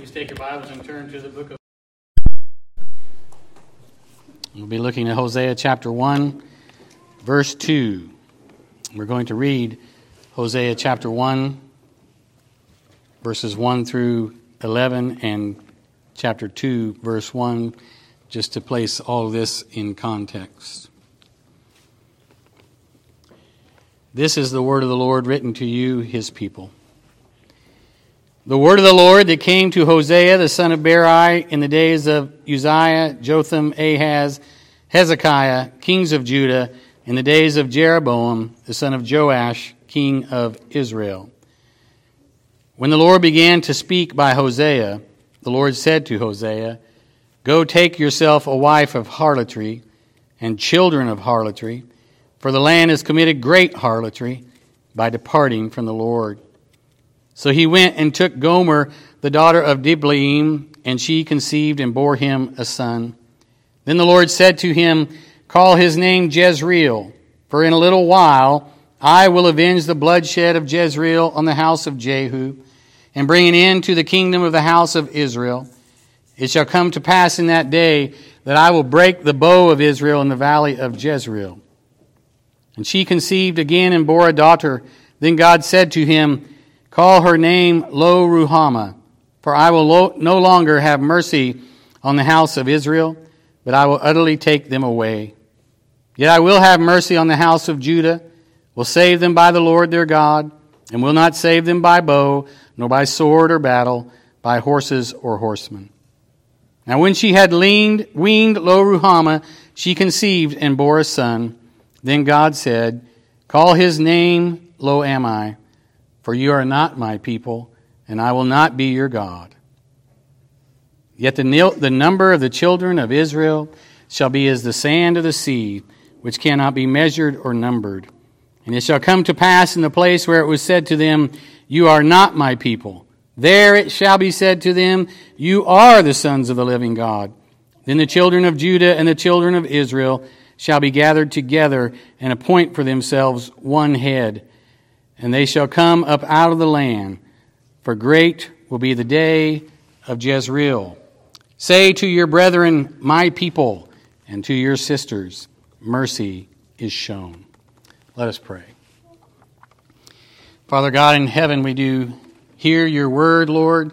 Please take your Bibles and turn to the book of... We'll be looking at Hosea chapter 1, verse 2. We're going to read Hosea chapter 1, verses 1 through 11, and chapter 2, verse 1, just to place all of this in context. This is the word of the Lord written to you, his people. The word of the Lord that came to Hosea, the son of Beeri, in the days of Uzziah, Jotham, Ahaz, Hezekiah, kings of Judah, in the days of Jeroboam, the son of Joash, king of Israel. When the Lord began to speak by Hosea, the Lord said to Hosea, "Go take yourself a wife of harlotry and children of harlotry, for the land has committed great harlotry by departing from the Lord." So he went and took Gomer, the daughter of Diblaim, and she conceived and bore him a son. Then the Lord said to him, "Call his name Jezreel, for in a little while I will avenge the bloodshed of Jezreel on the house of Jehu, and bring an end to the kingdom of the house of Israel. It shall come to pass in that day that I will break the bow of Israel in the valley of Jezreel." And she conceived again and bore a daughter. Then God said to him, "Call her name Lo-Ruhamah, for I will no longer have mercy on the house of Israel, but I will utterly take them away. Yet I will have mercy on the house of Judah, will save them by the Lord their God, and will not save them by bow, nor by sword or battle, by horses or horsemen." Now when she had weaned Lo-Ruhamah, she conceived and bore a son. Then God said, "Call his name Lo-Ammi, for you are not my people, and I will not be your God. Yet the number of the children of Israel shall be as the sand of the sea, which cannot be measured or numbered. And it shall come to pass in the place where it was said to them, 'You are not my people,' there it shall be said to them, 'You are the sons of the living God.' Then the children of Judah and the children of Israel shall be gathered together and appoint for themselves one head. And they shall come up out of the land, for great will be the day of Jezreel. Say to your brethren, 'My people,' and to your sisters, 'Mercy is shown.'" Let us pray. Father God in heaven, we do hear your word, Lord.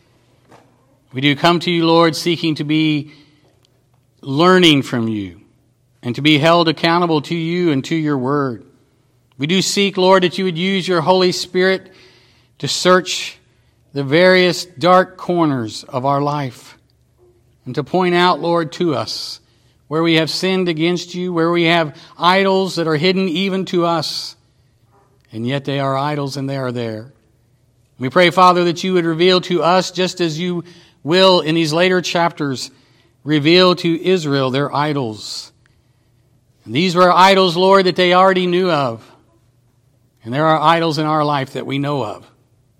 We do come to you, Lord, seeking to be learning from you and to be held accountable to you and to your word. We do seek, Lord, that you would use your Holy Spirit to search the various dark corners of our life and to point out, Lord, to us where we have sinned against you, where we have idols that are hidden even to us, and yet they are idols and they are there. We pray, Father, that you would reveal to us, just as you will in these later chapters, reveal to Israel their idols. And these were idols, Lord, that they already knew of. And there are idols in our life that we know of.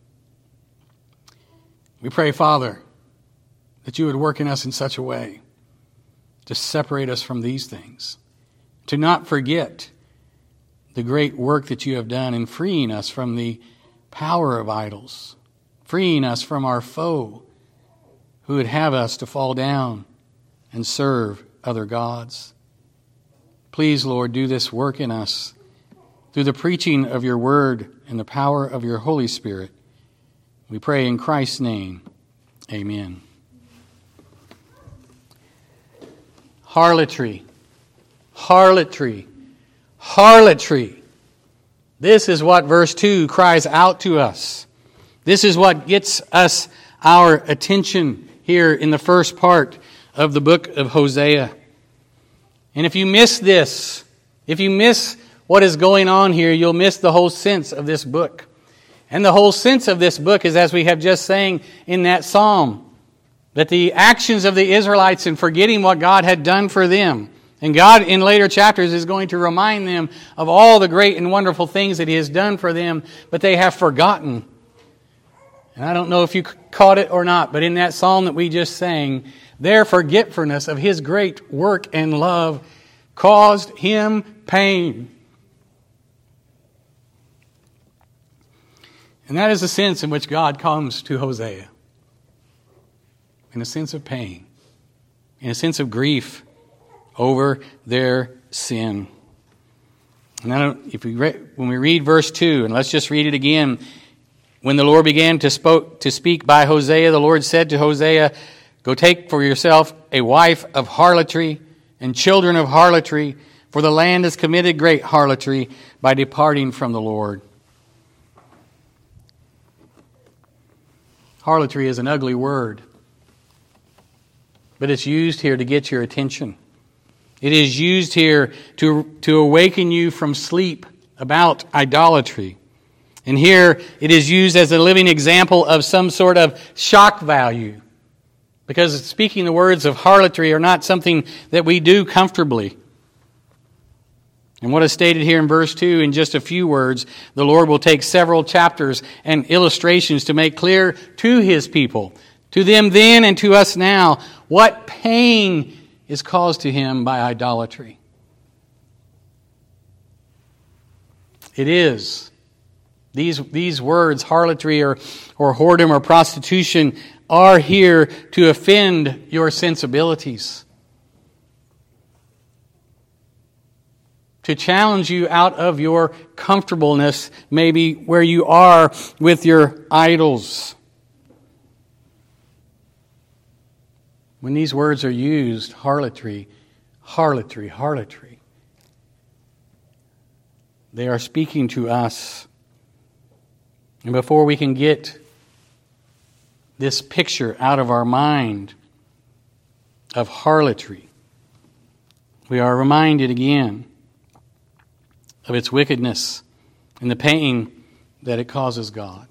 We pray, Father, that you would work in us in such a way to separate us from these things, to not forget the great work that you have done in freeing us from the power of idols, freeing us from our foe who would have us to fall down and serve other gods. Please, Lord, do this work in us through the preaching of your word and the power of your Holy Spirit. We pray in Christ's name. Amen. Harlotry. Harlotry. Harlotry. This is what verse 2 cries out to us. This is what gets us our attention here in the first part of the book of Hosea. And if you miss this, if you miss what is going on here, you'll miss the whole sense of this book. And the whole sense of this book is, as we have just sang in that psalm, that the actions of the Israelites in forgetting what God had done for them, and God in later chapters is going to remind them of all the great and wonderful things that He has done for them, but they have forgotten. And I don't know if you caught it or not, but in that psalm that we just sang, their forgetfulness of His great work and love caused Him pain. And that is the sense in which God comes to Hosea. in a sense of pain, in a sense of grief over their sin. And when we read verse 2, and let's just read it again. When the Lord began to speak by Hosea, the Lord said to Hosea, "Go take for yourself a wife of harlotry and children of harlotry, for the land has committed great harlotry by departing from the Lord." Harlotry is an ugly word, but it's used here to get your attention. It is used here to awaken you from sleep about idolatry. And here it is used as a living example of some sort of shock value. Because speaking the words of harlotry are not something that we do comfortably. And what is stated here in verse 2, in just a few words, the Lord will take several chapters and illustrations to make clear to His people, to them then and to us now, what pain is caused to Him by idolatry. It is. These words, harlotry or whoredom or prostitution, are here to offend your sensibilities. To challenge you out of your comfortableness, maybe where you are with your idols. When these words are used, harlotry, harlotry, harlotry, they are speaking to us. And before we can get this picture out of our mind of harlotry, we are reminded again of its wickedness and the pain that it causes God.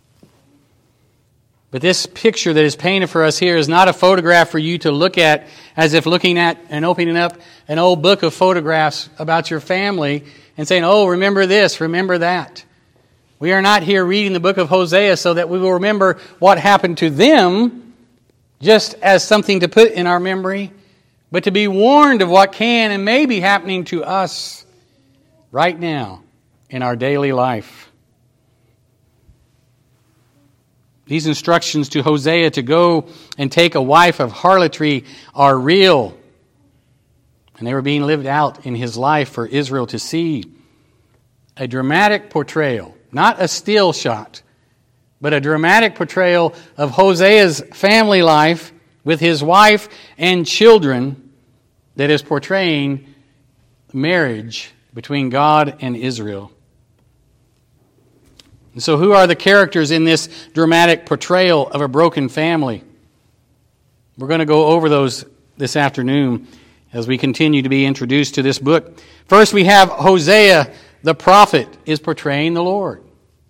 But this picture that is painted for us here is not a photograph for you to look at as if looking at and opening up an old book of photographs about your family and saying, "Oh, remember this, remember that." We are not here reading the book of Hosea so that we will remember what happened to them just as something to put in our memory, but to be warned of what can and may be happening to us right now in our daily life. These instructions to Hosea to go and take a wife of harlotry are real. And they were being lived out in his life for Israel to see. A dramatic portrayal, not a still shot, but a dramatic portrayal of Hosea's family life with his wife and children that is portraying marriage between God and Israel. And so who are the characters in this dramatic portrayal of a broken family? We're going to go over those this afternoon as we continue to be introduced to this book. First, we have Hosea, the prophet, is portraying the Lord.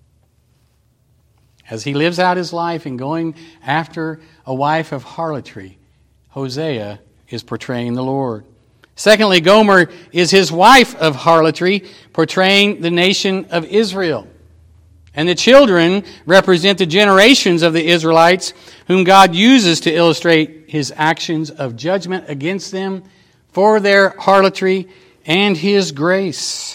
As he lives out his life in going after a wife of harlotry, Hosea is portraying the Lord. Secondly, Gomer is his wife of harlotry, portraying the nation of Israel. And the children represent the generations of the Israelites whom God uses to illustrate his actions of judgment against them for their harlotry and his grace.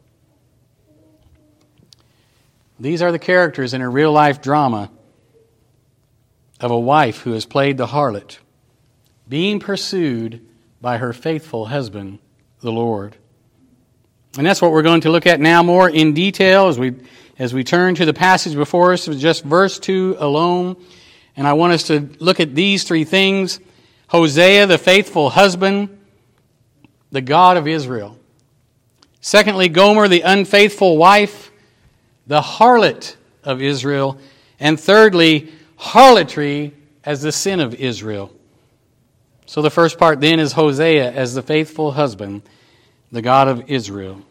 These are the characters in a real-life drama of a wife who has played the harlot, being pursued by her faithful husband, the Lord. And that's what we're going to look at now more in detail as we turn to the passage before us, just verse 2 alone. And I want us to look at these three things. Hosea, the faithful husband, the God of Israel. Secondly, Gomer, the unfaithful wife, the harlot of Israel. And thirdly, harlotry as the sin of Israel. So the first part then is Hosea as the faithful husband, the God of Israel.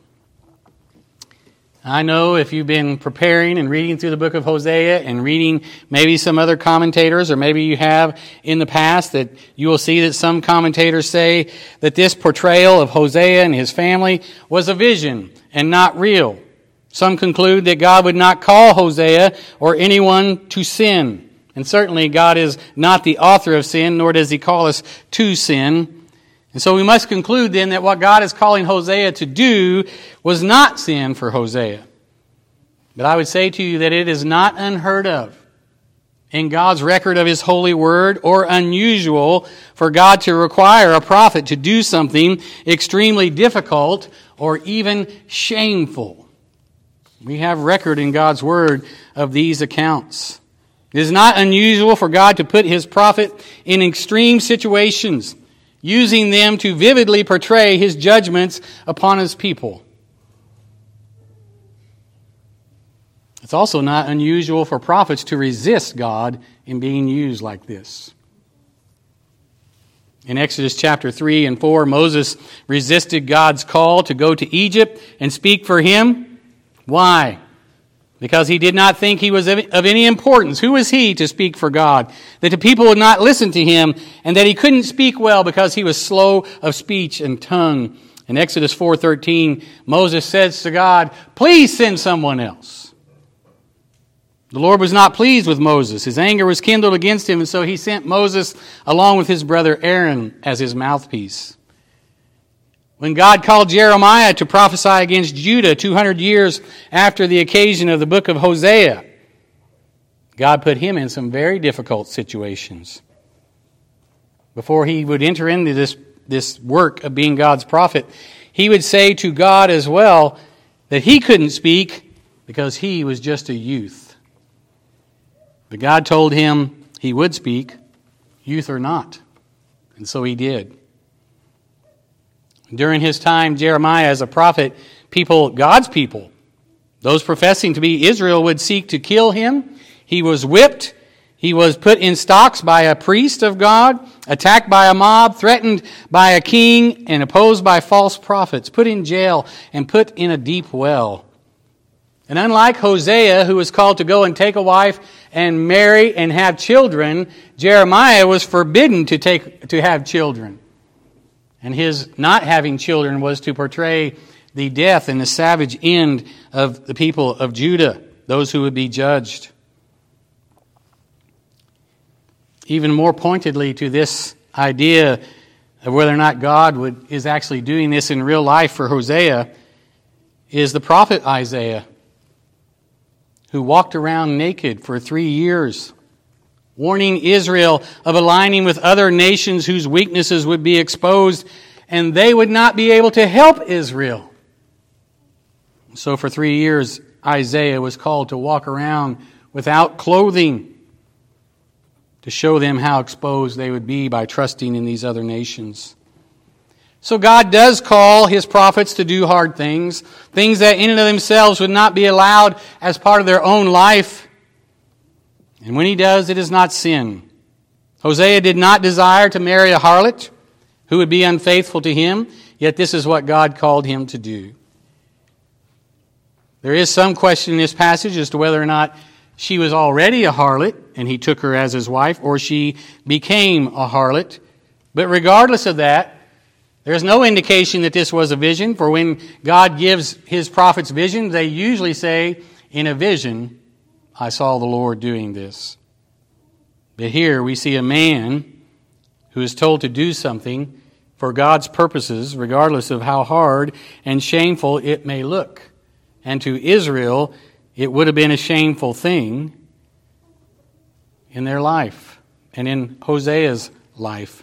I know if you've been preparing and reading through the book of Hosea and reading maybe some other commentators, or maybe you have in the past, that you will see that some commentators say that this portrayal of Hosea and his family was a vision and not real. Some conclude that God would not call Hosea or anyone to sin. And certainly God is not the author of sin, nor does he call us to sin. And so we must conclude then that what God is calling Hosea to do was not sin for Hosea. But I would say to you that it is not unheard of. in God's record of His holy word, or unusual for God to require a prophet to do something extremely difficult or even shameful. We have record in God's word of these accounts. It is not unusual for God to put His prophet in extreme situations, using them to vividly portray His judgments upon His people. It's also not unusual for prophets to resist God in being used like this. In Exodus chapter 3 and 4, Moses resisted God's call to go to Egypt and speak for him. Why? Because he did not think he was of any importance. Who was he to speak for God? That the people would not listen to him, and that he couldn't speak well because he was slow of speech and tongue. In Exodus 4:13, Moses says to God, "Please send someone else." The Lord was not pleased with Moses. His anger was kindled against him, and so He sent Moses along with his brother Aaron as his mouthpiece. When God called Jeremiah to prophesy against Judah 200 years after the occasion of the book of Hosea, God put him in some very difficult situations. Before he would enter into this work of being God's prophet, he would say to God as well that he couldn't speak because he was just a youth. But God told him he would speak, youth or not. And so he did. During his time, Jeremiah as a prophet, God's people, those professing to be Israel, would seek to kill him. He was whipped. He was put in stocks by a priest of God, attacked by a mob, threatened by a king, and opposed by false prophets, put in jail and put in a deep well. And unlike Hosea, who was called to go and take a wife and marry and have children, Jeremiah was forbidden to have children. And his not having children was to portray the death and the savage end of the people of Judah, those who would be judged. Even more pointedly to this idea of whether or not God is actually doing this in real life for Hosea is the prophet Isaiah, who walked around naked for 3 years, warning Israel of aligning with other nations whose weaknesses would be exposed, and they would not be able to help Israel. So for 3 years, Isaiah was called to walk around without clothing to show them how exposed they would be by trusting in these other nations. So God does call His prophets to do hard things, things that in and of themselves would not be allowed as part of their own life. And when He does, it is not sin. Hosea did not desire to marry a harlot who would be unfaithful to him, yet this is what God called him to do. There is some question in this passage as to whether or not she was already a harlot and he took her as his wife, or she became a harlot. But regardless of that, there's no indication that this was a vision, for when God gives His prophets visions, they usually say, in a vision, I saw the Lord doing this. But here we see a man who is told to do something for God's purposes, regardless of how hard and shameful it may look. And to Israel, it would have been a shameful thing in their life and in Hosea's life.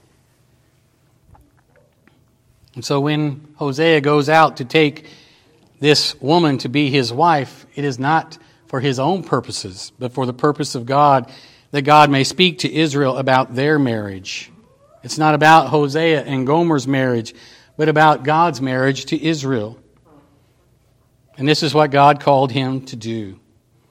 And so when Hosea goes out to take this woman to be his wife, it is not for his own purposes, but for the purpose of God, that God may speak to Israel about their marriage. It's not about Hosea and Gomer's marriage, but about God's marriage to Israel. And this is what God called him to do.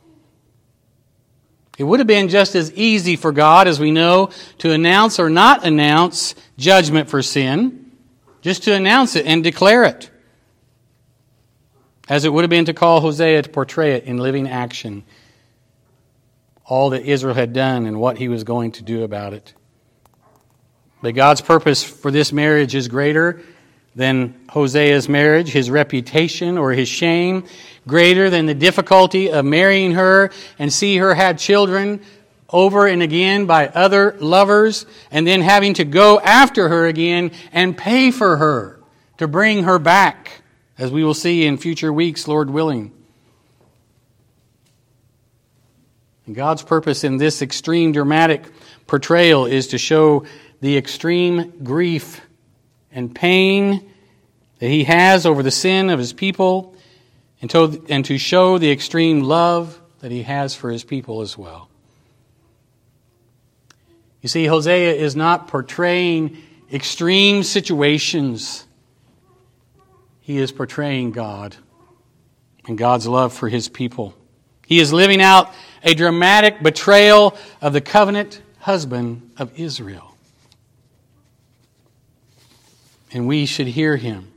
It would have been just as easy for God, as we know, to announce or not announce judgment for sin, just to announce it and declare it, as it would have been to call Hosea to portray it in living action, all that Israel had done and what he was going to do about it. But God's purpose for this marriage is greater than Hosea's marriage, his reputation or his shame, greater than the difficulty of marrying her and see her have children over and again by other lovers, and then having to go after her again and pay for her to bring her back, as we will see in future weeks, Lord willing. And God's purpose in this extreme dramatic portrayal is to show the extreme grief and pain that he has over the sin of his people, and to show the extreme love that he has for his people as well. You see, Hosea is not portraying extreme situations. He is portraying God and God's love for his people. He is living out a dramatic betrayal of the covenant husband of Israel. And we should hear him.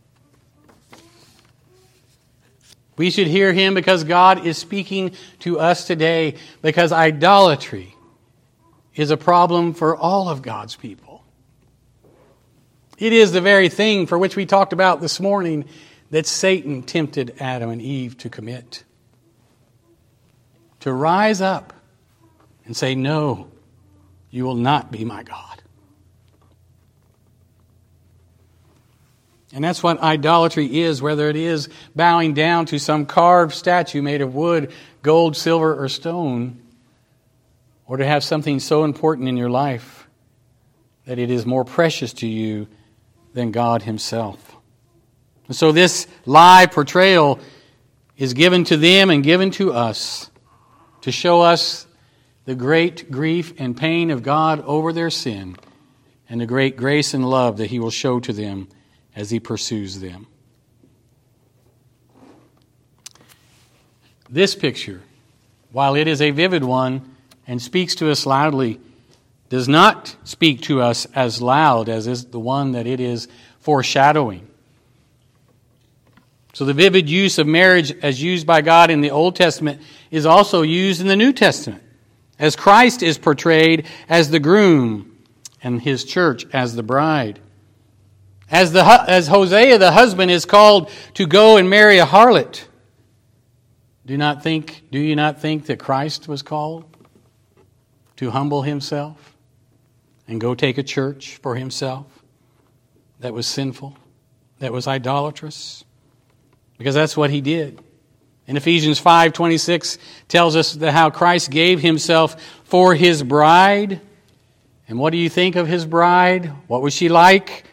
We should hear him because God is speaking to us today, because idolatry is a problem for all of God's people. It is the very thing for which we talked about this morning that Satan tempted Adam and Eve to commit. To rise up and say, "No, you will not be my God." And that's what idolatry is, whether it is bowing down to some carved statue made of wood, gold, silver, or stone, or to have something so important in your life that it is more precious to you than God himself. And so this lie portrayal is given to them and given to us to show us the great grief and pain of God over their sin and the great grace and love that he will show to them as he pursues them. This picture, while it is a vivid one and speaks to us loudly, does not speak to us as loud as is the one that it is foreshadowing. So the vivid use of marriage as used by God in the Old Testament is also used in the New Testament, as Christ is portrayed as the groom and his church as the bride. As Hosea, the husband, is called to go and marry a harlot, do you not think that Christ was called to humble himself and go take a church for himself that was sinful, that was idolatrous? Because that's what he did. In Ephesians 5:26 tells us that how Christ gave himself for his bride. And what do you think of his bride? What was she like?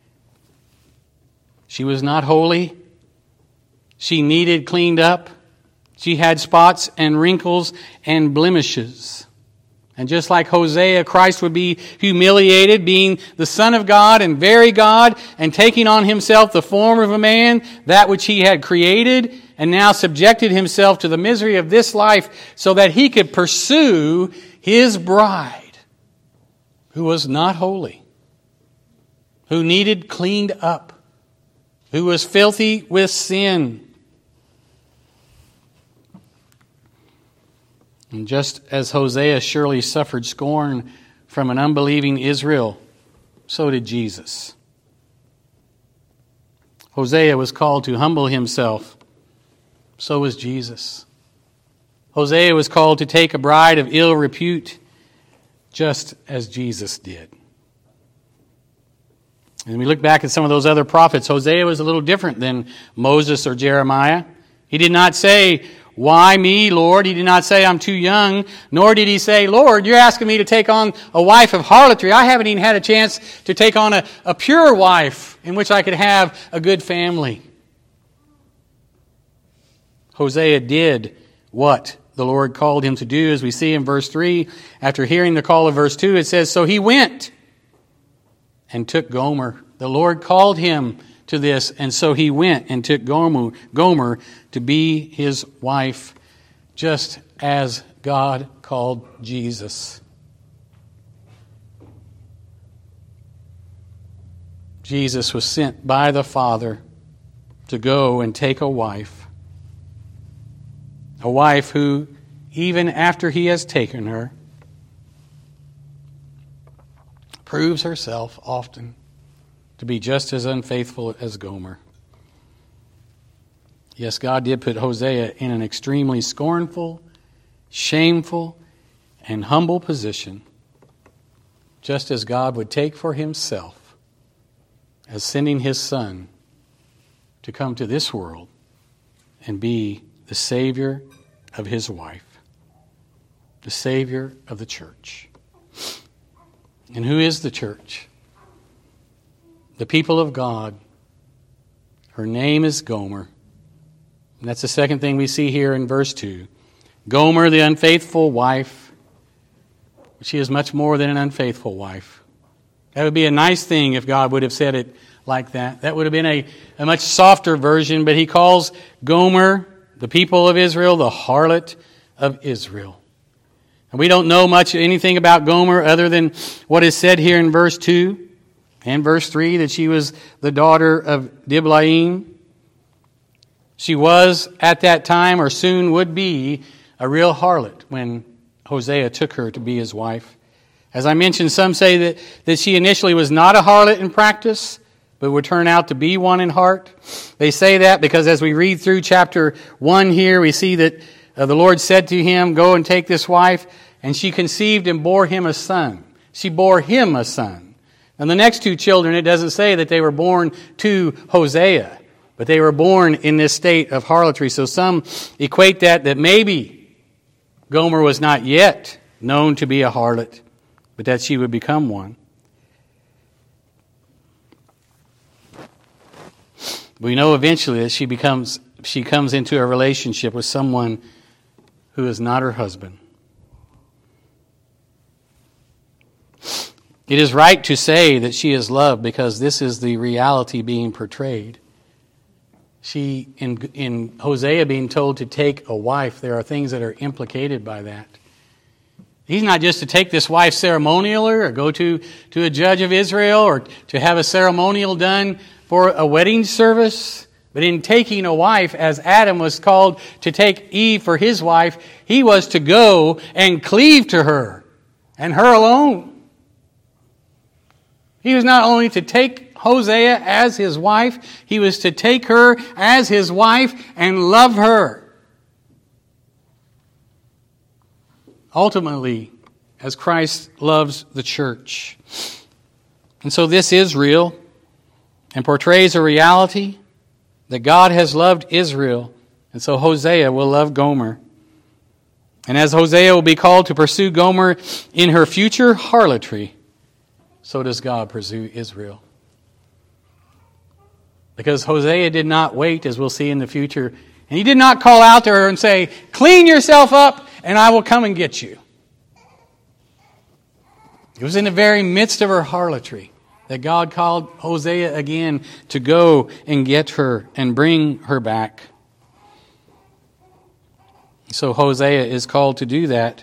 She was not holy. She needed cleaned up. She had spots and wrinkles and blemishes. And just like Hosea, Christ would be humiliated, being the Son of God and very God, and taking on himself the form of a man, that which he had created, and now subjected himself to the misery of this life so that he could pursue his bride, who was not holy, who needed cleaned up, who was filthy with sin. And just as Hosea surely suffered scorn from an unbelieving Israel, so did Jesus. Hosea was called to humble himself. So was Jesus. Hosea was called to take a bride of ill repute, just as Jesus did. And we look back at some of those other prophets. Hosea was a little different than Moses or Jeremiah. He did not say, "Why me, Lord?" He did not say, "I'm too young." Nor did he say, "Lord, you're asking me to take on a wife of harlotry. I haven't even had a chance to take on a pure wife in which I could have a good family." Hosea did what the Lord called him to do, as we see in verse 3. After hearing the call of verse 2, it says, "So he went and took Gomer." The Lord called him to this, and so he went and took Gomer to be his wife, just as God called Jesus. Jesus was sent by the Father to go and take a wife who, even after he has taken her, proves herself often to be just as unfaithful as Gomer. Yes, God did put Hosea in an extremely scornful, shameful, and humble position, just as God would take for himself as sending his Son to come to this world and be the Savior of his wife. the Savior of the church. And who is the church? The people of God. Her name is Gomer. And that's the second thing we see here in verse 2. Gomer, the unfaithful wife. She is much more than an unfaithful wife. That would be a nice thing if God would have said it like that. That would have been a much softer version, but he calls Gomer, the people of Israel, the harlot of Israel. And we don't know much anything about Gomer other than what is said here in verse 2 and verse 3, that she was the daughter of Diblaim. She was at that time, or soon would be, a real harlot when Hosea took her to be his wife. As I mentioned, some say that she initially was not a harlot in practice, but would turn out to be one in heart. They say that because as we read through chapter 1 here, we see that the Lord said to him, "Go and take this wife," and she conceived and bore him a son. She bore him a son. And the next two children, it doesn't say that they were born to Hosea, but they were born in this state of harlotry. So some equate that maybe Gomer was not yet known to be a harlot, but that she would become one. We know eventually that she comes into a relationship with someone who is not her husband. It is right to say that she is loved because this is the reality being portrayed. In Hosea being told to take a wife, there are things that are implicated by that. He's not just to take this wife ceremonially or go to a judge of Israel or to have a ceremonial done for a wedding service. But in taking a wife, as Adam was called to take Eve for his wife, he was to go and cleave to her and her alone. He was not only to take Hosea as his wife, he was to take her as his wife and love her. Ultimately, as Christ loves the church. And so this is real and portrays a reality that God has loved Israel, and so Hosea will love Gomer. And as Hosea will be called to pursue Gomer in her future harlotry, so does God pursue Israel. Because Hosea did not wait, as we'll see in the future, and he did not call out to her and say, "Clean yourself up and I will come and get you." It was in the very midst of her harlotry that God called Hosea again to go and get her and bring her back. So Hosea is called to do that.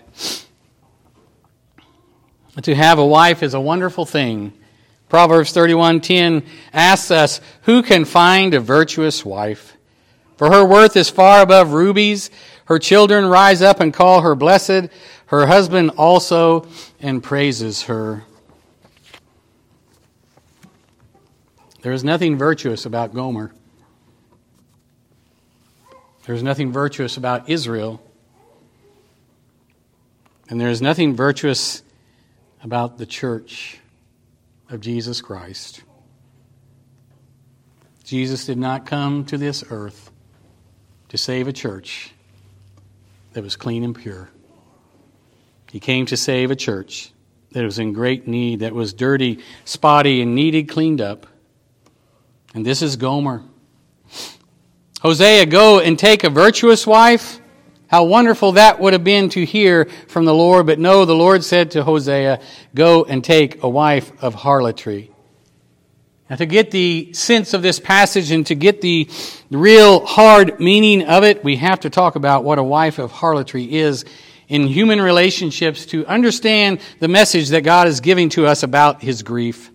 To have a wife is a wonderful thing. Proverbs 31:10 asks us, "Who can find a virtuous wife? For her worth is far above rubies. Her children rise up and call her blessed. Her husband also and praises her." There is nothing virtuous about Gomer. There is nothing virtuous about Israel. And there is nothing virtuous about the church of Jesus Christ. Jesus did not come to this earth to save a church that was clean and pure. He came to save a church that was in great need, that was dirty, spotty, and needed cleaned up. And this is Gomer. Hosea, go and take a virtuous wife. How wonderful that would have been to hear from the Lord. But no, the Lord said to Hosea, go and take a wife of harlotry. Now, to get the sense of this passage and to get the real hard meaning of it, we have to talk about what a wife of harlotry is in human relationships to understand the message that God is giving to us about His grief.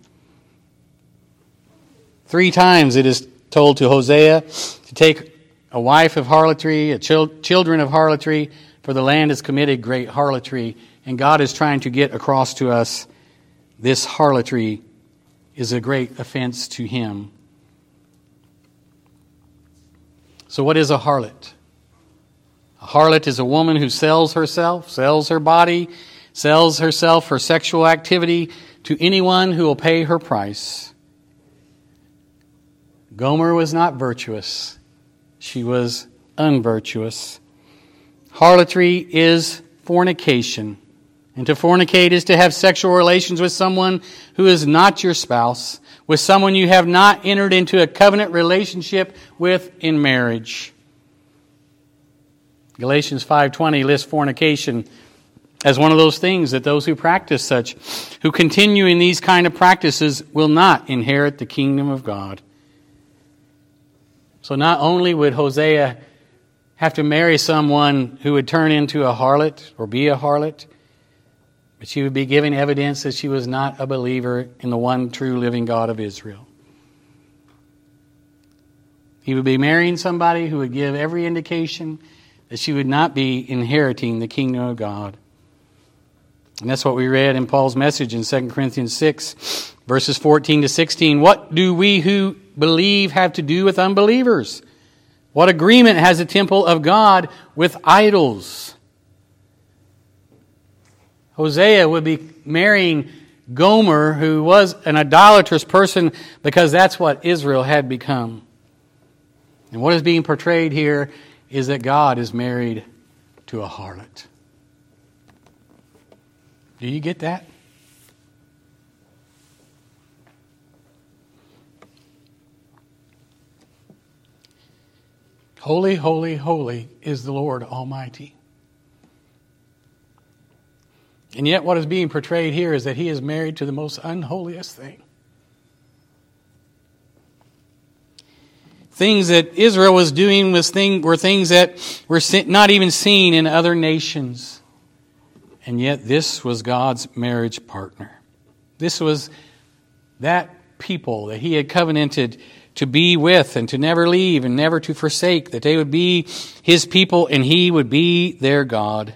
3 times it is told to Hosea to take a wife of harlotry, children of harlotry, for the land has committed great harlotry. And God is trying to get across to us this harlotry is a great offense to Him. So what is a harlot? A harlot is a woman who sells herself, sells her body, sells herself for sexual activity to anyone who will pay her price. Gomer was not virtuous. She was unvirtuous. Harlotry is fornication. And to fornicate is to have sexual relations with someone who is not your spouse, with someone you have not entered into a covenant relationship with in marriage. Galatians 5:20 lists fornication as one of those things that those who practice such, who continue in these kind of practices, will not inherit the kingdom of God. So not only would Hosea have to marry someone who would turn into a harlot or be a harlot, but she would be giving evidence that she was not a believer in the one true living God of Israel. He would be marrying somebody who would give every indication that she would not be inheriting the kingdom of God. And that's what we read in Paul's message in 2 Corinthians 6, verses 14 to 16. What do we who believe have to do with unbelievers? What agreement has the temple of God with idols? Hosea would be marrying Gomer, who was an idolatrous person, because that's what Israel had become. And what is being portrayed here is that God is married to a harlot. Do you get that? Holy, holy, holy is the Lord Almighty. And yet what is being portrayed here is that He is married to the most unholiest thing. Things that Israel was doing were things that were not even seen in other nations. And yet this was God's marriage partner. This was that people that He had covenanted to be with and to never leave and never to forsake, that they would be His people and He would be their God.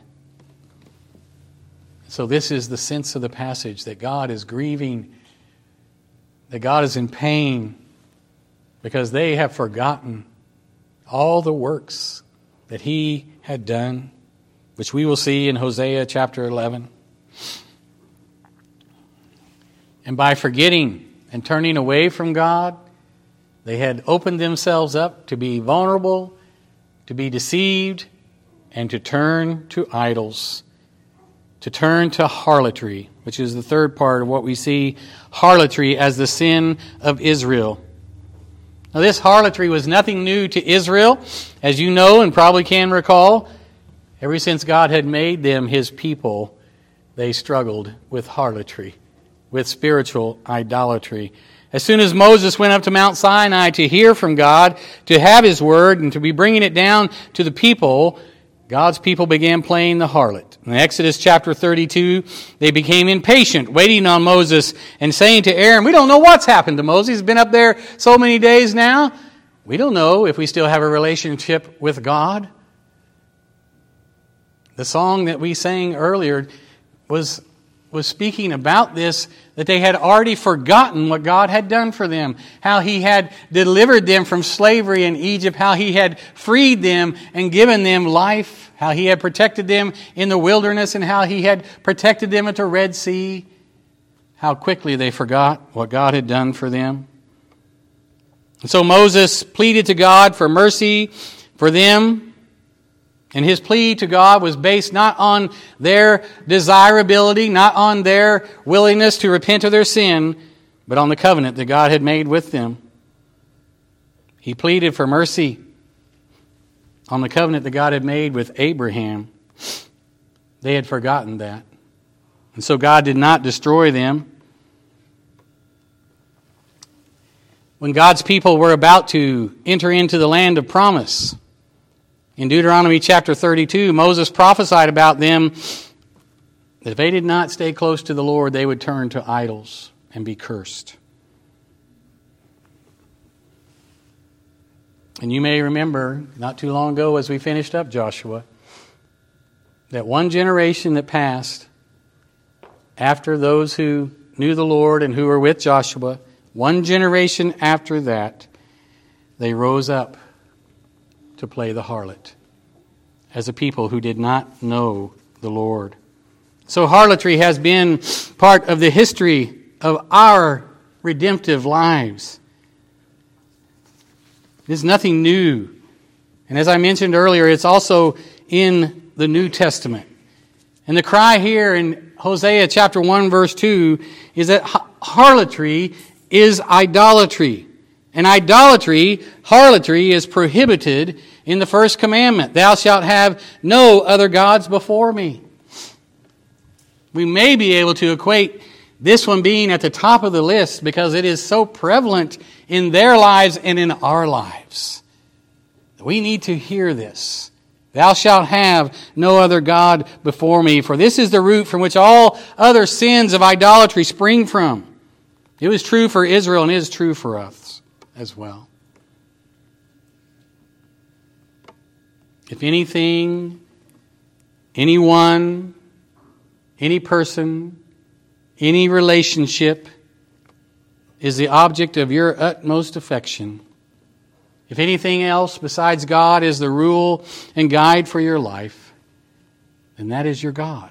So this is the sense of the passage, that God is grieving, that God is in pain, because they have forgotten all the works that He had done, which we will see in Hosea chapter 11. And by forgetting and turning away from God, they had opened themselves up to be vulnerable, to be deceived, and to turn to idols, to turn to harlotry, which is the third part of what we see, harlotry as the sin of Israel. Now, this harlotry was nothing new to Israel, as you know and probably can recall. Ever since God had made them His people, they struggled with harlotry, with spiritual idolatry. As soon as Moses went up to Mount Sinai to hear from God, to have His word, and to be bringing it down to the people, God's people began playing the harlot. In Exodus chapter 32, they became impatient, waiting on Moses and saying to Aaron, "We don't know what's happened to Moses. He's been up there so many days now. We don't know if we still have a relationship with God." The song that we sang earlier was speaking about this, that they had already forgotten what God had done for them, how He had delivered them from slavery in Egypt, how He had freed them and given them life, how He had protected them in the wilderness, and how He had protected them at the Red Sea. How quickly they forgot what God had done for them. And so Moses pleaded to God for mercy for them. And his plea to God was based not on their desirability, not on their willingness to repent of their sin, but on the covenant that God had made with them. He pleaded for mercy on the covenant that God had made with Abraham. They had forgotten that. And so God did not destroy them. When God's people were about to enter into the land of promise, in Deuteronomy chapter 32, Moses prophesied about them that if they did not stay close to the Lord, they would turn to idols and be cursed. And you may remember, not too long ago as we finished up Joshua, that one generation that passed after those who knew the Lord and who were with Joshua, one generation after that, they rose up to play the harlot as a people who did not know the Lord. So harlotry has been part of the history of our redemptive lives. It is nothing new. And as I mentioned earlier, it's also in the New Testament. And the cry here in Hosea chapter 1 verse 2 is that harlotry is idolatry. And harlotry is prohibited in the first commandment. Thou shalt have no other gods before me. We may be able to equate this one being at the top of the list because it is so prevalent in their lives and in our lives. We need to hear this. Thou shalt have no other God before me, for this is the root from which all other sins of idolatry spring from. It was true for Israel and it is true for us as well. If anything, anyone, any person, any relationship is the object of your utmost affection, if anything else besides God is the rule and guide for your life, then that is your God.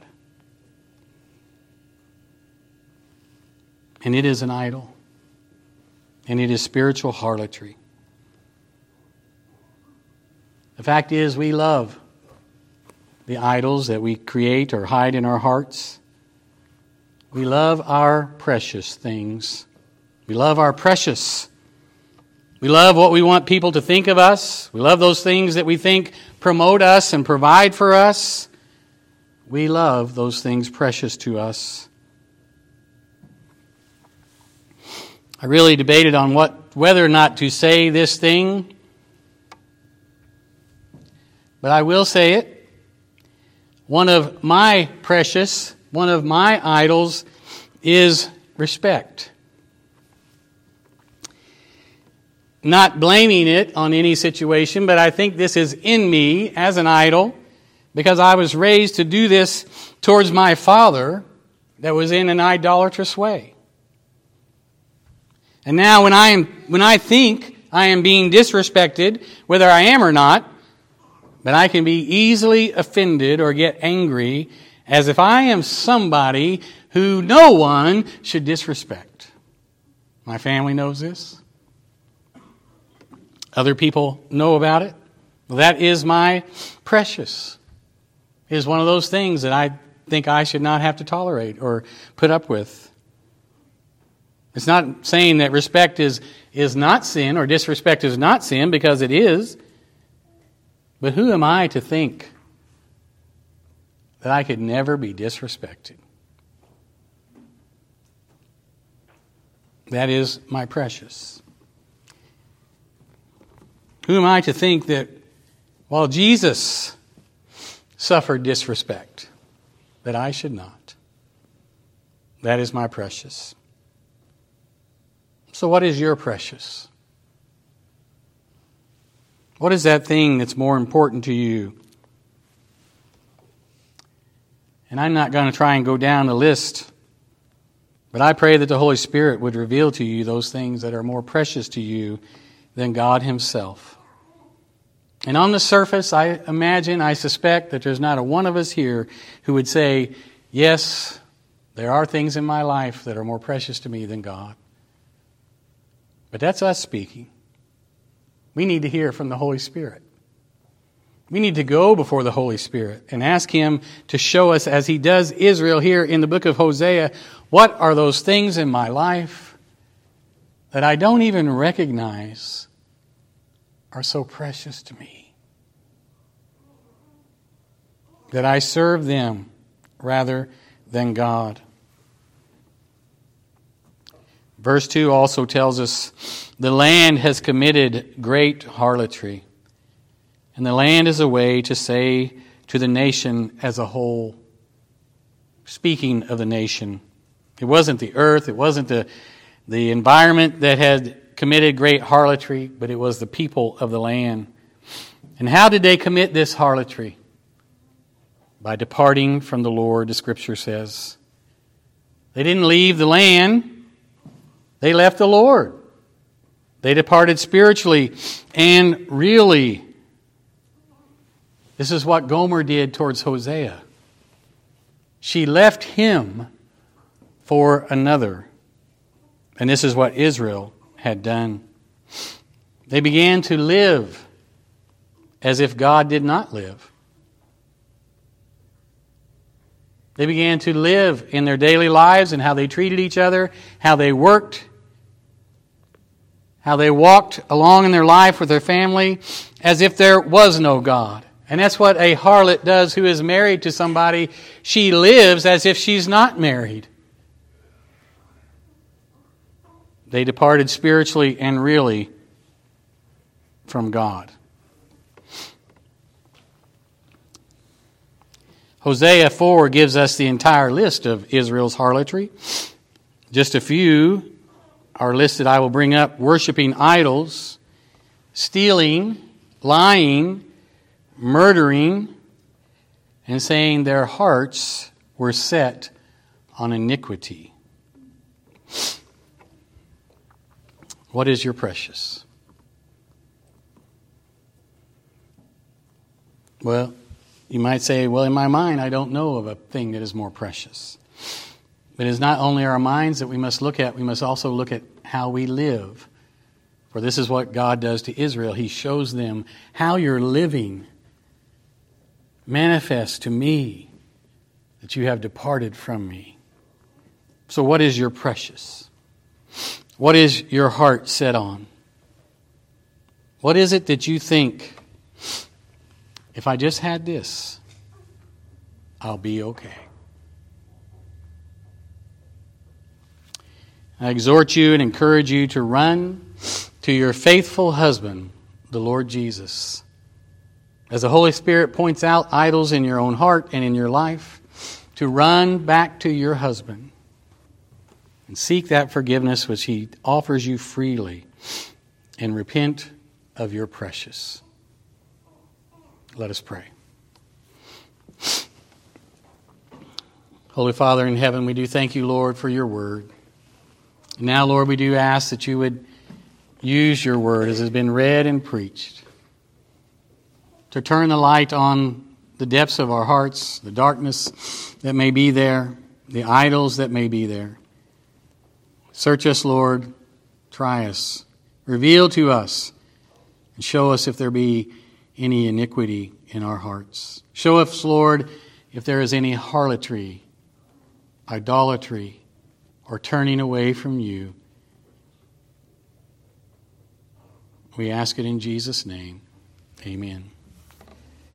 And it is an idol. And it is spiritual harlotry. The fact is, we love the idols that we create or hide in our hearts. We love our precious things. We love our precious. We love what we want people to think of us. We love those things that we think promote us and provide for us. We love those things precious to us. I really debated on whether or not to say this thing, but I will say it. One of my idols is respect. Not blaming it on any situation, but I think this is in me as an idol because I was raised to do this towards my father that was in an idolatrous way. And now when I think I am being disrespected, whether I am or not, but I can be easily offended or get angry as if I am somebody who no one should disrespect. My family knows this. Other people know about it. Well, that is my precious. It is one of those things that I think I should not have to tolerate or put up with. It's not saying that respect is not sin or disrespect is not sin, because it is. But who am I to think that I could never be disrespected? That is my precious. Who am I to think that while Jesus suffered disrespect, that I should not? That is my precious. So what is your precious? What is that thing that's more important to you? And I'm not going to try and go down the list, but I pray that the Holy Spirit would reveal to you those things that are more precious to you than God Himself. And on the surface, I suspect that there's not a one of us here who would say, yes, there are things in my life that are more precious to me than God. But that's us speaking. We need to hear from the Holy Spirit. We need to go before the Holy Spirit and ask Him to show us, as He does Israel here in the book of Hosea, what are those things in my life that I don't even recognize are so precious to me, that I serve them rather than God. Verse 2 also tells us, the land has committed great harlotry. And the land is a way to say to the nation as a whole. Speaking of the nation, it wasn't the earth, it wasn't the environment that had committed great harlotry, but it was the people of the land. And how did they commit this harlotry? By departing from the Lord, the Scripture says. They didn't leave the land. They left the Lord. They departed spiritually and really. This is what Gomer did towards Hosea. She left him for another. And this is what Israel had done. They began to live as if God did not live. They began to live in their daily lives and how they treated each other, how they worked, how they walked along in their life with their family as if there was no God. And that's what a harlot does who is married to somebody. She lives as if she's not married. They departed spiritually and really from God. Hosea 4 gives us the entire list of Israel's harlotry. Just a few are listed. I will bring up: worshiping idols, stealing, lying, murdering, and saying their hearts were set on iniquity. What is your precious? Well, you might say, well, in my mind, I don't know of a thing that is more precious. But it is not only our minds that we must look at, we must also look at how we live. For this is what God does to Israel. He shows them how you're living manifests to me that you have departed from me. So what is your precious? What is your heart set on? What is it that you think, if I just had this, I'll be okay? I exhort you and encourage you to run to your faithful husband, the Lord Jesus. As the Holy Spirit points out idols in your own heart and in your life, to run back to your husband and seek that forgiveness which He offers you freely, and repent of your precious. Let us pray. Holy Father in heaven, we do thank you, Lord, for your word. And now, Lord, we do ask that you would use your word as it has been read and preached to turn the light on the depths of our hearts, the darkness that may be there, the idols that may be there. Search us, Lord. Try us. Reveal to us and show us if there be any iniquity in our hearts. Show us, Lord, if there is any harlotry, idolatry, or turning away from you. We ask it in Jesus' name. Amen.